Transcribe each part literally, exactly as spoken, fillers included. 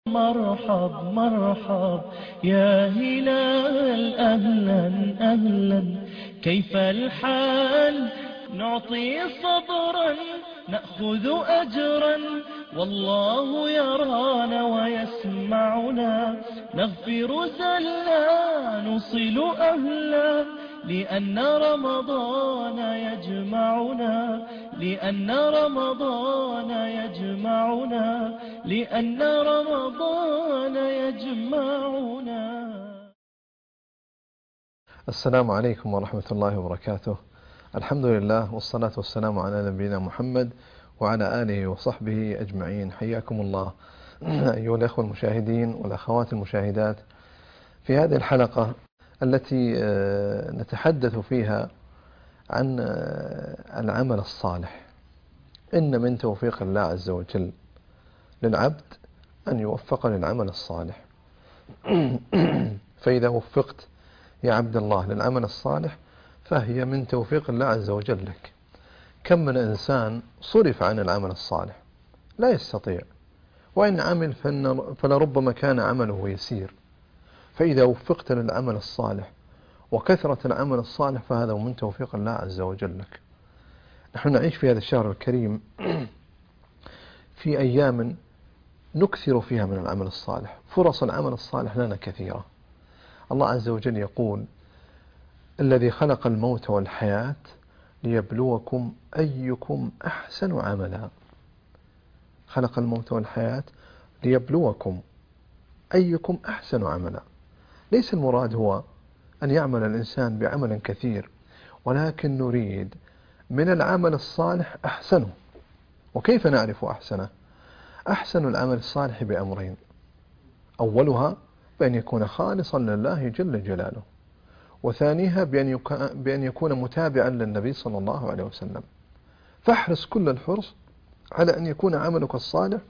مرحب مرحب يا هلال أهلا أهلا، كيف الحال؟ نعطي صبرا نأخذ أجرا، والله يرانا ويسمعنا، نغفر زلا نصل أهلا، لأن رمضان يجمعنا، لأن رمضان يجمعنا، لأن رمضان يجمعنا. السلام عليكم ورحمة الله وبركاته. الحمد لله والصلاة والسلام على نبينا محمد وعلى آله وصحبه أجمعين. حياكم الله أيها الأخوة المشاهدين والأخوات المشاهدات في هذه الحلقة التي نتحدث فيها عن العمل الصالح. إن من توفيق الله عز وجل للعبد أن يوفق للعمل الصالح. فإذا وفقت يا عبد الله للعمل الصالح فهي من توفيق الله عز وجل لك. كم من إنسان صرف عن العمل الصالح لا يستطيع، وإن عمل فلربما كان عمله يسير. فإذا وفقت للعمل الصالح وكثرة العمل الصالح فهذا من توفيق الله عز وجل لك. نحن نعيش في هذا الشهر الكريم في أيام نكثر فيها من العمل الصالح، فرص العمل الصالح لنا كثيرة. الله عز وجل يقول: الذي خلق الموت والحياة ليبلوكم أيكم أحسن عملا. خلق الموت والحياة ليبلوكم أيكم أحسن عملا. ليس المراد هو أن يعمل الإنسان بعمل كثير، ولكن نريد من العمل الصالح أحسنه. وكيف نعرف أحسنه؟ أحسن العمل الصالح بأمرين: أولها بأن يكون خالصا لله جل جلاله، وثانيها بأن يكون متابعا للنبي صلى الله عليه وسلم. فاحرص كل الحرص على أن يكون عملك الصالح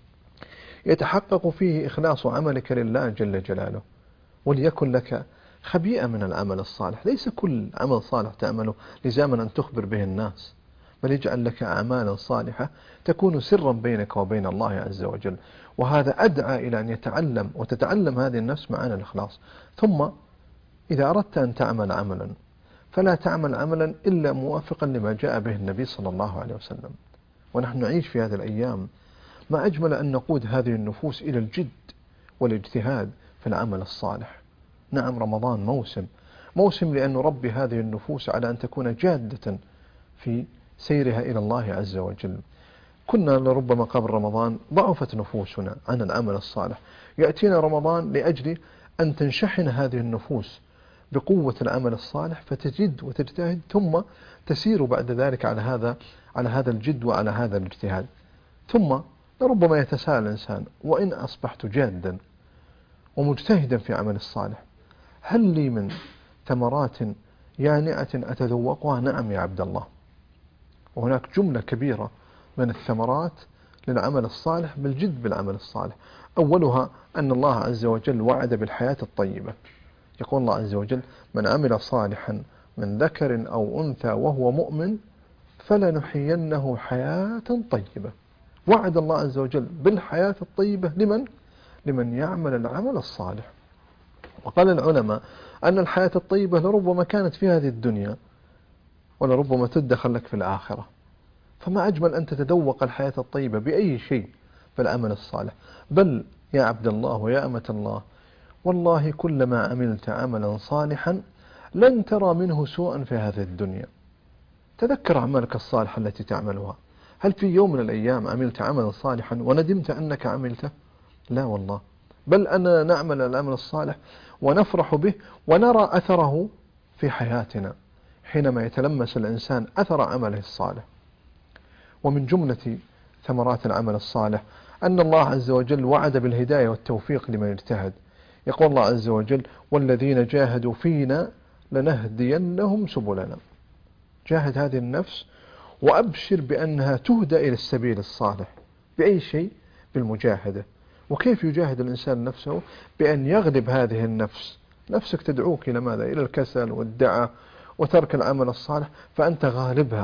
يتحقق فيه إخلاص عملك لله جل جلاله، وليكن لك خبيئة من العمل الصالح. ليس كل عمل صالح تعمله لزاما أن تخبر به الناس، بل يجعل لك أعمالا صالحة تكون سرا بينك وبين الله عز وجل. وهذا أدعى إلى أن يتعلم وتتعلم هذه النفس معاني الإخلاص. ثم إذا أردت أن تعمل عملا فلا تعمل عملا إلا موافقا لما جاء به النبي صلى الله عليه وسلم. ونحن نعيش في هذه الأيام ما أجمل أن نقود هذه النفوس إلى الجد والاجتهاد في العمل الصالح. نعم، رمضان موسم موسم لأن نربي هذه النفوس على أن تكون جادة في سيرها إلى الله عز وجل. كنا لربما قبل رمضان ضعفت نفوسنا عن العمل الصالح، يأتينا رمضان لأجل أن تنشحن هذه النفوس بقوة العمل الصالح فتجد وتجتهد، ثم تسير بعد ذلك على هذا على هذا الجد وعلى هذا الاجتهاد. ثم لربما يتساءل الإنسان: وإن أصبحت جادا ومجتهدا في عمل الصالح هل لي من ثمرات يانعة أتذوقها؟ نعم يا عبد الله، وهناك جملة كبيرة من الثمرات للعمل الصالح بالجد بالعمل الصالح. أولها أن الله عز وجل وعد بالحياة الطيبة. يقول الله عز وجل: من عمل صالحا من ذكر أو أنثى وهو مؤمن فلنحيينه حياة طيبة. وعد الله عز وجل بالحياة الطيبة لمن؟ لمن يعمل العمل الصالح. وقال العلماء أن الحياة الطيبة لربما كانت في هذه الدنيا ولربما تدخل لك في الآخرة. فما أجمل أن تتذوق الحياة الطيبة بأي شيء في العمل الصالح. بل يا عبد الله ويا أمة الله، والله كلما عملت عملا صالحا لن ترى منه سوءا في هذه الدنيا. تذكر أعمالك الصالحة التي تعملها. هل في يوم من الأيام عملت عملا صالحا وندمت أنك عملته؟ لا والله، بل أننا نعمل العمل الصالح ونفرح به ونرى أثره في حياتنا حينما يتلمس الإنسان أثر عمله الصالح. ومن جملة ثمرات العمل الصالح أن الله عز وجل وعد بالهداية والتوفيق لمن اجتهد. يقول الله عز وجل: والذين جاهدوا فينا لنهدينهم سبلنا. جاهد هذه النفس وأبشر بأنها تهدى إلى السبيل الصالح. بأي شيء؟ بالمجاهدة. وكيف يجاهد الإنسان نفسه؟ بأن يغلب هذه النفس. نفسك تدعوك إلى ماذا؟ إلى الكسل والدعة وترك العمل الصالح، فأنت غالبها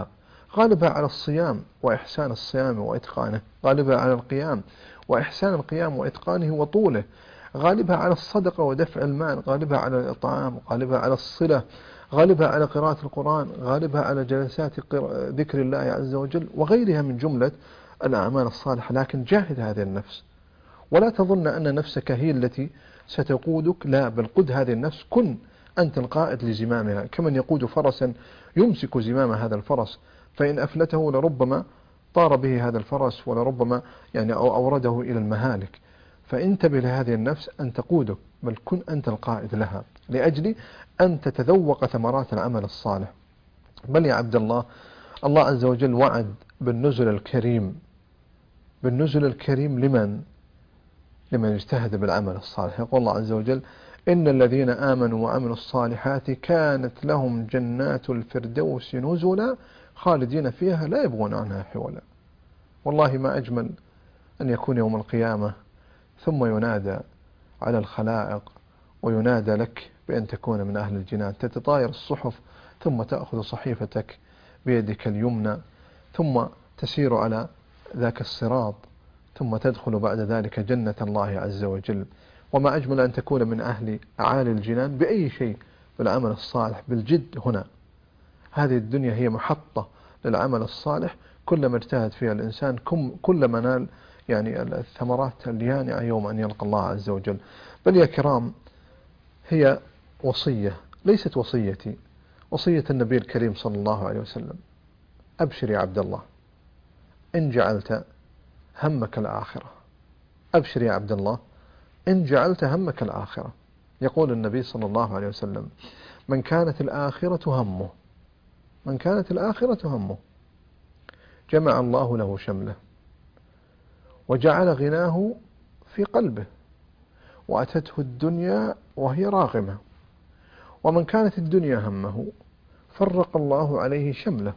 غالبها على الصيام وإحسان الصيام وإتقانه، غالبها على القيام وإحسان القيام وإتقانه وطوله، غالبها على الصدقة ودفع المال، غالبها على الإطعام، غالبها على الصلة، غالبها على قراءة القرآن، غالبها على جلسات ذكر الله عز وجل وغيرها من جملة الأعمال الصالحة. لكن جاهد هذه النفس، ولا تظن أن نفسك هي التي ستقودك، لا، بل قد هذه النفس، كن أنت القائد لزمامها، كمن يقود فرسا يمسك زمام هذا الفرس، فإن أفلته لربما طار به هذا الفرس، ولربما يعني أو أورده إلى المهالك. فانتبه لهذه النفس أن تقودك، بل كن أنت القائد لها، لأجل أن تتذوق ثمرات العمل الصالح. بل يا عبد الله، الله عز وجل وعد بالنزل الكريم، بالنزل الكريم لمن؟ لمن اجتهد بالعمل الصالح. يقول الله عز وجل: إن الذين آمنوا وعملوا الصالحات كانت لهم جنات الفردوس نزلا خالدين فيها لا يبغون عنها حولا. والله ما أجمل أن يكون يوم القيامة ثم ينادى على الخلائق وينادى لك بأن تكون من أهل الجنان، تتطاير الصحف ثم تأخذ صحيفتك بيدك اليمنى ثم تسير على ذاك الصراط، ثم تدخل بعد ذلك جنة الله عز وجل. وما أجمل أن تكون من أهل أعالي الجنان بأي شيء؟ بالعمل الصالح، بالجد. هنا هذه الدنيا هي محطة للعمل الصالح، كلما اجتهد فيها الإنسان كلما نال يعني الثمرات اليانعة يوم أن يلقى الله عز وجل. بل يا كرام، هي وصية ليست وصيتي، وصية النبي الكريم صلى الله عليه وسلم: أبشر يا عبد الله إن جعلت همك الآخرة. أبشر يا عبد الله إن جعلت همك الآخرة. يقول النبي صلى الله عليه وسلم: من كانت الآخرة همه، من كانت الآخرة همه جمع الله له شمله وجعل غناه في قلبه وأتته الدنيا وهي راغمة. ومن كانت الدنيا همه فرق الله عليه شمله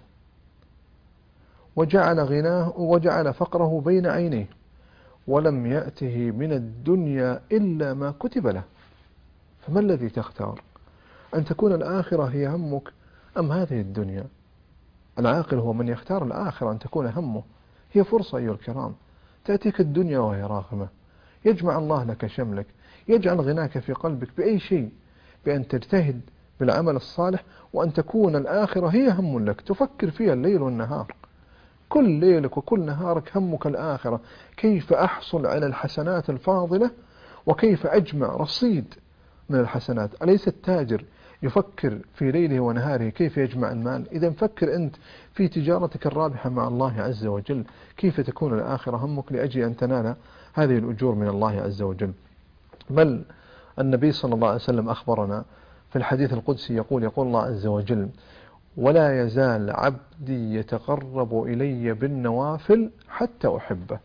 وجعل غناه وجعل فقره بين عينيه ولم يأته من الدنيا إلا ما كتب له. فما الذي تختار؟ أن تكون الآخرة هي همك أم هذه الدنيا؟ العاقل هو من يختار الآخرة، أن تكون همه. هي فرصة أيها الكرام، تأتيك الدنيا وهي راغمة، يجمع الله لك شملك، يجعل غناك في قلبك بأي شيء؟ بأن تجتهد بالعمل الصالح، وأن تكون الآخرة هي هم لك تفكر فيها الليل والنهار. كل ليلك وكل نهارك همك الآخرة، كيف أحصل على الحسنات الفاضلة وكيف أجمع رصيد من الحسنات. أليس التاجر يفكر في ليله ونهاره كيف يجمع المال؟ إذا فكر أنت في تجارتك الرابحة مع الله عز وجل، كيف تكون الآخرة همك لأجل أن تنال هذه الأجور من الله عز وجل. بل النبي صلى الله عليه وسلم أخبرنا في الحديث القدسي يقول يقول الله عز وجل: ولا يزال عبدي يتقرب إلي بالنوافل حتى أحبه.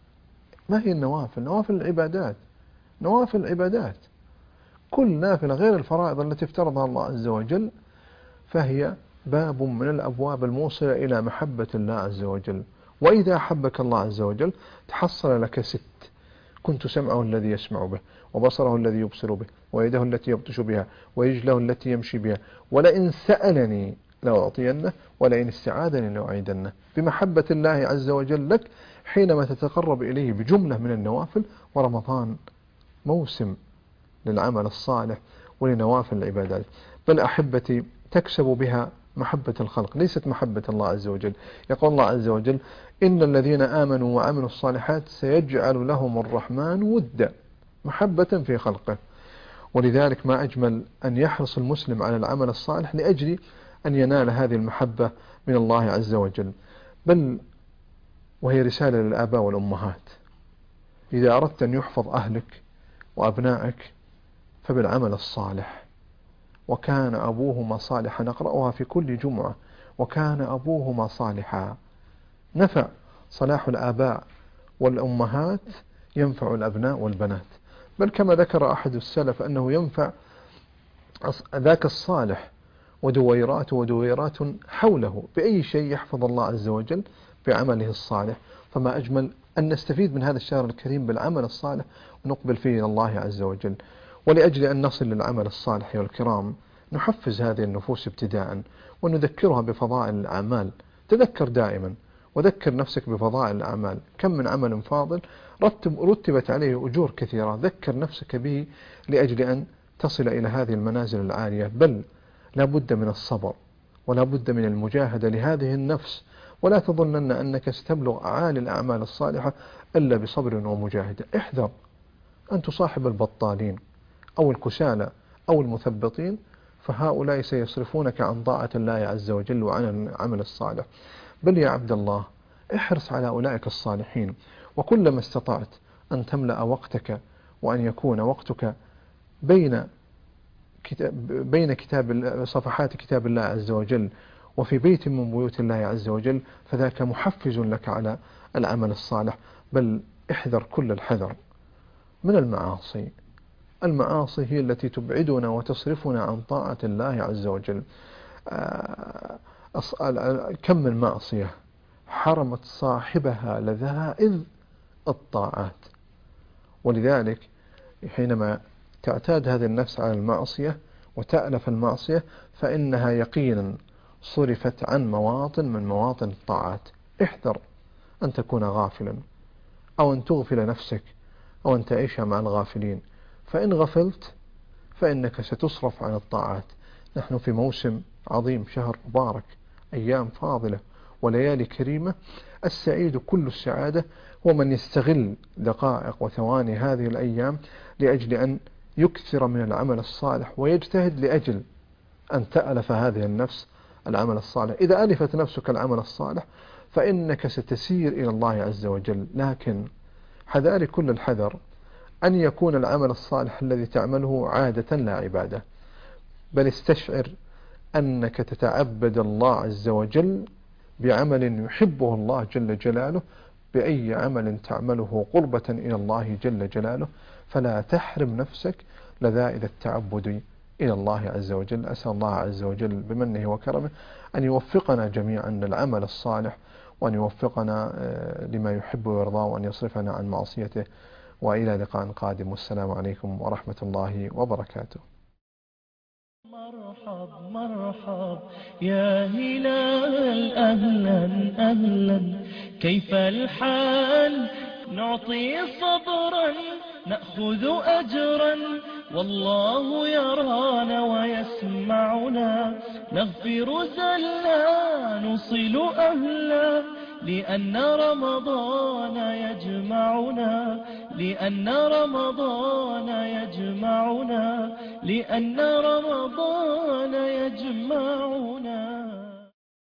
ما هي النوافل؟ نوافل العبادات، نوافل العبادات. كل نافلة غير الفرائض التي افترضها الله عز وجل فهي باب من الأبواب الموصلة إلى محبة الله عز وجل. وإذا أحبك الله عز وجل تحصل لك ست: كنت سمعه الذي يسمع به، وبصره الذي يبصر به، ويده التي يبطش بها، ورجله التي يمشي بها، ولئن سألني لأعطينه، ولئن استعاذني لأعيدنه. بمحبة الله عز وجل لك حينما تتقرب إليه بجملة من النوافل. ورمضان موسم للعمل الصالح ولنوافل العبادات. بل أحبتي تكسب بها محبة الخلق، ليست محبة الله عز وجل. يقول الله عز وجل: إن الذين آمنوا وعملوا الصالحات سيجعل لهم الرحمن ودا، محبة في خلقه. ولذلك ما أجمل أن يحرص المسلم على العمل الصالح لأجل أن ينال هذه المحبة من الله عز وجل. بل وهي رسالة للآباء والأمهات: إذا أردت أن يحفظ أهلك وأبنائك فبالعمل الصالح. وكان أبوهما صالحا، نقرأها في كل جمعة: وكان أبوهما صالحا. نفع صلاح الآباء والأمهات ينفع الأبناء والبنات. بل كما ذكر أحد السلف أنه ينفع ذاك الصالح ودويرات ودويرات حوله بأي شيء يحفظ الله عز وجل بعمله الصالح. فما أجمل أن نستفيد من هذا الشهر الكريم بالعمل الصالح ونقبل فيه إلى الله عز وجل. ولأجل أن نصل للعمل الصالح والكرام نحفز هذه النفوس ابتداء ونذكرها بفضائل الأعمال تذكر دائما وذكر نفسك بفضائل الأعمال. كم من عمل فاضل رتب رتبت عليه أجور كثيرة، ذكر نفسك به لأجل أن تصل إلى هذه المنازل العالية. بل لا بد من الصبر ولا بد من المجاهدة لهذه النفس، ولا تظنن أنك ستبلغ أعالي الأعمال الصالحة إلا بصبر ومجاهدة. احذر أن تصاحب البطالين أو الكسالى أو المثبطين، فهؤلاء سيصرفونك عن طاعة الله عز وجل وعن العمل الصالح. بل يا عبد الله احرص على أولئك الصالحين، وكلما استطعت أن تملأ وقتك وأن يكون وقتك بين كتاب بين كتاب صفحات كتاب الله عز وجل وفي بيت من بيوت الله عز وجل، فذاك محفز لك على العمل الصالح. بل احذر كل الحذر من المعاصي. المعاصي هي التي تبعدنا وتصرفنا عن طاعة الله عز وجل. كم من معصية حرمت صاحبها لذائذ الطاعات. ولذلك حينما تعتاد هذه النفس على المعصية وتألف المعصية فإنها يقينا صرفت عن مواطن من مواطن الطاعات. احذر أن تكون غافلا أو أن تغفل نفسك أو أن تعيش مع الغافلين، فإن غفلت فإنك ستصرف عن الطاعات. نحن في موسم عظيم، شهر مبارك، أيام فاضلة وليالي كريمة. السعيد كل السعادة هو من يستغل دقائق وثواني هذه الأيام لأجل أن يكثر من العمل الصالح ويجتهد لأجل أن تألف هذه النفس العمل الصالح. إذا ألفت نفسك العمل الصالح فإنك ستسير إلى الله عز وجل. لكن حذاري كل الحذر أن يكون العمل الصالح الذي تعمله عادة لا عبادة، بل استشعر أنك تتعبد الله عز وجل بعمل يحبه الله جل جلاله، بأي عمل تعمله قربة إلى الله جل جلاله، فلا تحرم نفسك لذائذ التعبد إلى الله عز وجل. أسأل الله عز وجل بمنه وكرمه أن يوفقنا جميعا للعمل الصالح، وأن يوفقنا لما يحب ويرضاه، وأن يصرفنا عن معصيته. وإلى لقاء قادم، والسلام عليكم ورحمة الله وبركاته. مرحب مرحب يا هلال أهلا أهلا، كيف الحال؟ نعطي صبرا نأخذ أجرا، والله يرانا ويسمعنا، نغفر زلا نصل أهلا، لأن رمضان يجمعنا، لأن رمضان يجمعنا، لأن رمضان يجمعنا.